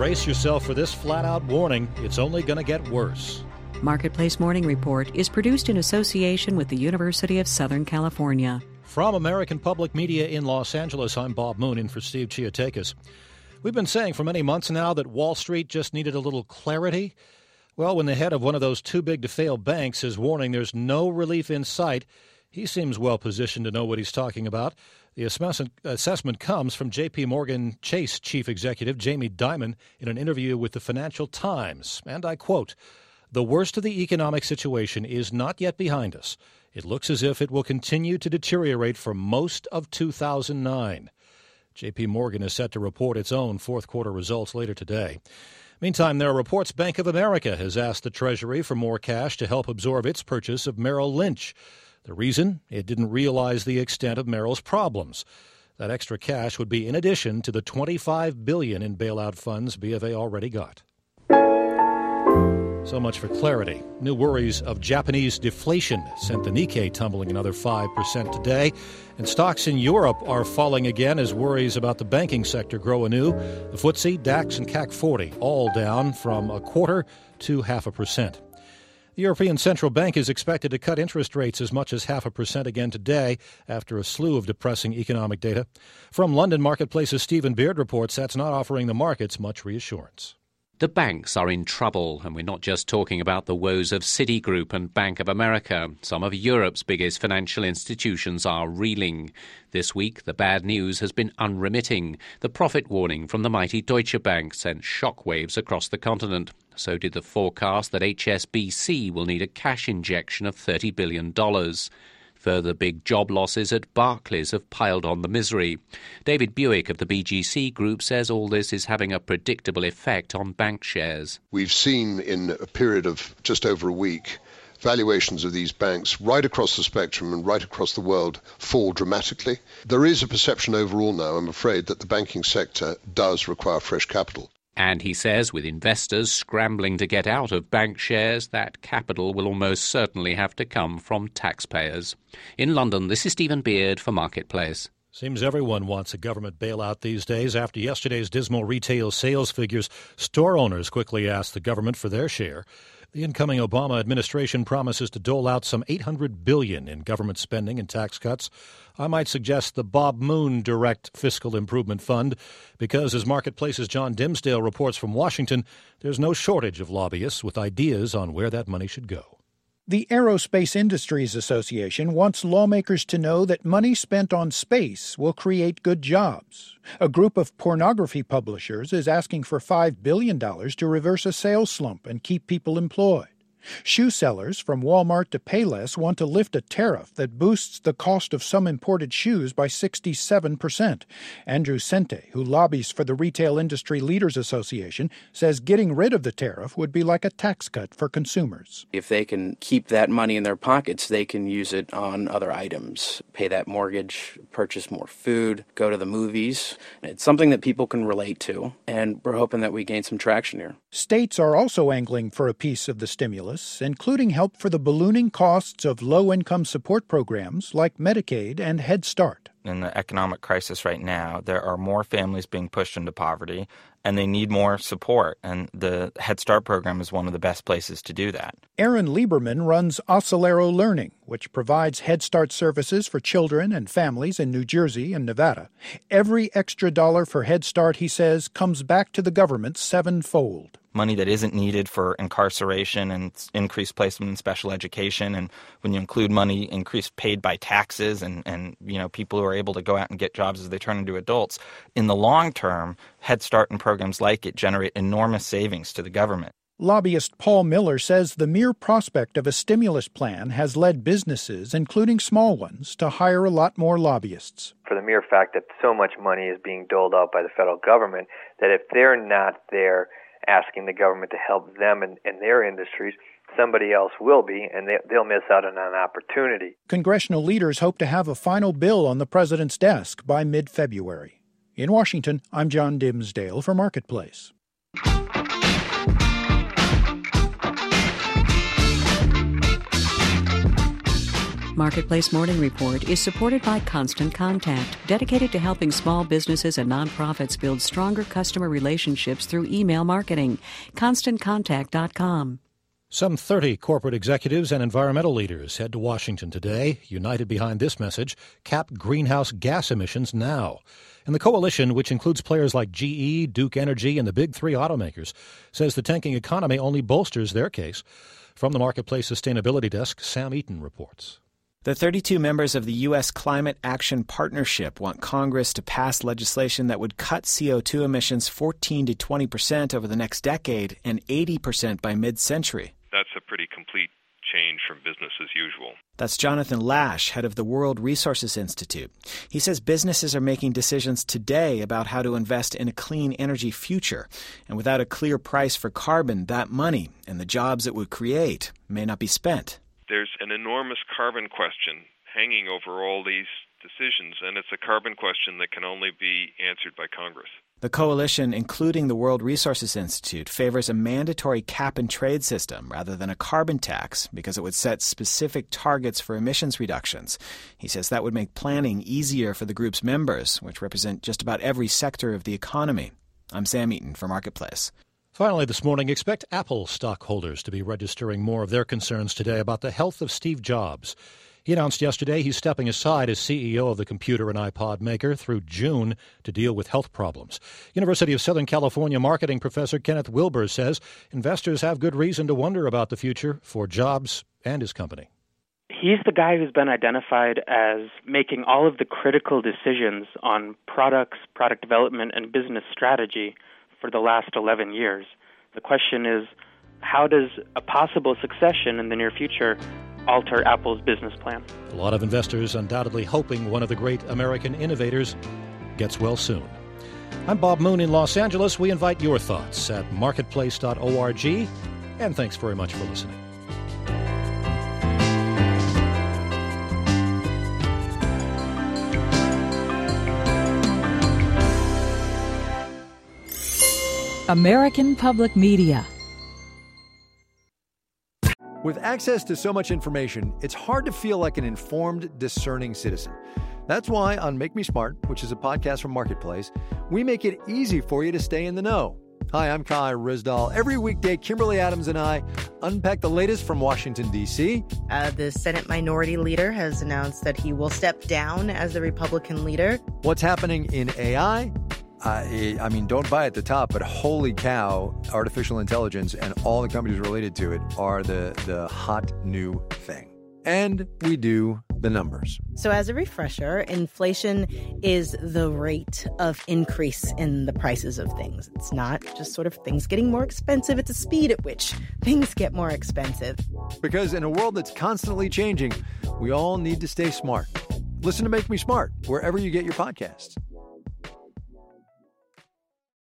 brace yourself for this flat-out warning. It's only going to get worse. Marketplace Morning Report is produced in association with the University of Southern California. From American Public Media in Los Angeles, I'm Bob Moon in for Steve Chiotakis. We've been saying for many months now that Wall Street just needed a little clarity. Well, when the head of one of those too-big-to-fail banks is warning there's no relief in sight, he seems well-positioned to know what he's talking about. The assessment comes from J.P. Morgan Chase chief executive Jamie Dimon in an interview with the Financial Times. And I quote, "The worst of the economic situation is not yet behind us. It looks as if it will continue to deteriorate for most of 2009. J.P. Morgan is set to report its own fourth-quarter results later today. Meantime, there are reports Bank of America has asked the Treasury for more cash to help absorb its purchase of Merrill Lynch. The reason? It didn't realize the extent of Merrill's problems. That extra cash would be in addition to the $25 billion in bailout funds B of A already got. So much for clarity. New worries of Japanese deflation sent the Nikkei tumbling another 5% today. And stocks in Europe are falling again as worries about the banking sector grow anew. The FTSE, DAX, and CAC 40 all down from 0.25% to 0.5%. The European Central Bank is expected to cut interest rates as much as 0.5% again today after a slew of depressing economic data. From London Marketplace's Stephen Beard reports that's not offering the markets much reassurance. The banks are in trouble, and we're not just talking about the woes of Citigroup and Bank of America. Some of Europe's biggest financial institutions are reeling. This week, the bad news has been unremitting. The profit warning from the mighty Deutsche Bank sent shockwaves across the continent. So did the forecast that HSBC will need a cash injection of $30 billion. Further big job losses at Barclays have piled on the misery. David Buick of the BGC Group says all this is having a predictable effect on bank shares. We've seen in a period of just over a week valuations of these banks right across the spectrum and right across the world fall dramatically. There is a perception overall now, I'm afraid, that the banking sector does require fresh capital. And he says with investors scrambling to get out of bank shares, that capital will almost certainly have to come from taxpayers. In London, this is Stephen Beard for Marketplace. Seems everyone wants a government bailout these days. After yesterday's dismal retail sales figures, store owners quickly asked the government for their share. The incoming Obama administration promises to dole out some $800 billion in government spending and tax cuts. I might suggest the Bob Moon Direct Fiscal Improvement Fund, because as Marketplace's John Dimsdale reports from Washington, there's no shortage of lobbyists with ideas on where that money should go. The Aerospace Industries Association wants lawmakers to know that money spent on space will create good jobs. A group of pornography publishers is asking for $5 billion to reverse a sales slump and keep people employed. Shoe sellers from Walmart to Payless want to lift a tariff that boosts the cost of some imported shoes by 67%. Andrew Sente, who lobbies for the Retail Industry Leaders Association, says getting rid of the tariff would be like a tax cut for consumers. If they can keep that money in their pockets, they can use it on other items, pay that mortgage, purchase more food, go to the movies. It's something that people can relate to, and we're hoping that we gain some traction here. States are also angling for a piece of the stimulus, including help for the ballooning costs of low-income support programs like Medicaid and Head Start. In the economic crisis right now, there are more families being pushed into poverty, and they need more support, and the Head Start program is one of the best places to do that. Aaron Lieberman runs Ocelero Learning, which provides Head Start services for children and families in New Jersey and Nevada. Every extra dollar for Head Start, he says, comes back to the government sevenfold. Money that isn't needed for incarceration and increased placement in special education. And when you include money increased paid by taxes and people who are able to go out and get jobs as they turn into adults, in the long term, Head Start and programs like it generate enormous savings to the government. Lobbyist Paul Miller says the mere prospect of a stimulus plan has led businesses, including small ones, to hire a lot more lobbyists. For the mere fact that so much money is being doled out by the federal government, that if they're not there asking the government to help them in their industries, somebody else will be, and they'll miss out on an opportunity. Congressional leaders hope to have a final bill on the president's desk by mid-February. In Washington, I'm John Dimsdale for Marketplace. Marketplace Morning Report is supported by Constant Contact, dedicated to helping small businesses and nonprofits build stronger customer relationships through email marketing. ConstantContact.com. Some 30 corporate executives and environmental leaders head to Washington today, united behind this message: cap greenhouse gas emissions now. And the coalition, which includes players like GE, Duke Energy, and the big three automakers, says the tanking economy only bolsters their case. From the Marketplace Sustainability Desk, Sam Eaton reports. The 32 members of the U.S. Climate Action Partnership want Congress to pass legislation that would cut CO2 emissions 14 to 20% over the next decade and 80% by mid-century. That's a pretty complete change from business as usual. That's Jonathan Lash, head of the World Resources Institute. He says businesses are making decisions today about how to invest in a clean energy future. And without a clear price for carbon, that money and the jobs it would create may not be spent. There's an enormous carbon question hanging over all these decisions, and it's a carbon question that can only be answered by Congress. The coalition, including the World Resources Institute, favors a mandatory cap-and-trade system rather than a carbon tax because it would set specific targets for emissions reductions. He says that would make planning easier for the group's members, which represent just about every sector of the economy. I'm Sam Eaton for Marketplace. Finally this morning, expect Apple stockholders to be registering more of their concerns today about the health of Steve Jobs. He announced yesterday he's stepping aside as CEO of the computer and iPod maker through June to deal with health problems. University of Southern California marketing professor Kenneth Wilbur says investors have good reason to wonder about the future for Jobs and his company. He's the guy who's been identified as making all of the critical decisions on products, product development, and business strategy for the last 11 years. The question is, how does a possible succession in the near future alter Apple's business plan? A lot of investors undoubtedly hoping one of the great American innovators gets well soon. I'm Bob Moon in Los Angeles. We invite your thoughts at marketplace.org. And thanks very much for listening. American Public Media. With access to so much information, it's hard to feel like an informed, discerning citizen. That's why on Make Me Smart, which is a podcast from Marketplace, we make it easy for you to stay in the know. Hi, I'm Kai Rizdal. Every weekday, Kimberly Adams and I unpack the latest from Washington, D.C. The Senate Minority Leader has announced that he will step down as the Republican leader. What's happening in AI? I mean, don't buy at the top, but holy cow, artificial intelligence and all the companies related to it are the hot new thing. And we do the numbers. So as a refresher, inflation is the rate of increase in the prices of things. It's not just sort of things getting more expensive. It's the speed at which things get more expensive. Because in a world that's constantly changing, we all need to stay smart. Listen to Make Me Smart wherever you get your podcasts.